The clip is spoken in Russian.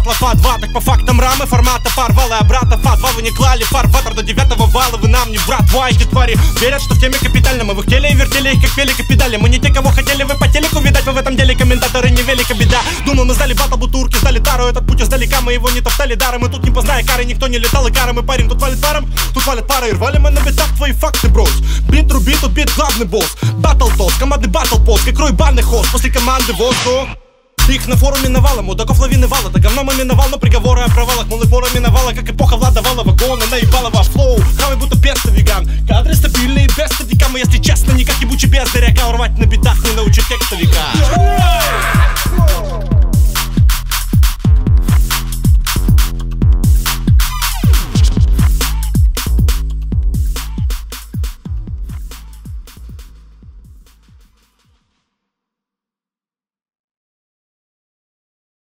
батла Фа-2, так по фактам рамы формата порвала обратно Фа-2, вы не клали фарватер до 9-го вала, вы нам не брат. Эти твари верят, что в теме капитально. Мы в теле и вертели их как велика педали. Мы не те, кого хотели, вы по телеку видать. Вы в этом деле комментаторы, не велика беда. Думаю, мы сдали батл бутурки, сдали тару. Этот путь издалека, мы его не топтали даром. Мы тут не позная кары, никто не летал и каром. И парень тут валит паром, тут валят пары. И рвали мы на битах твои факты, брос. Бит руби, тут бит главный босс. Батл тос, команды батл пост, как рой банный хост. После команды воздух. Их на форуме навала, мудаков лавины вала. Да говно мы миновал, но приговоры о провалах. Мол, пора миновала, как эпоха Влада Вала. Вагоны наебала ваш флоу, хавай будто песто веган. Кадры стабильные, без стадика. Мы, если честно, никак ебучий бездаряка. Урвать на битах не научит текстовика.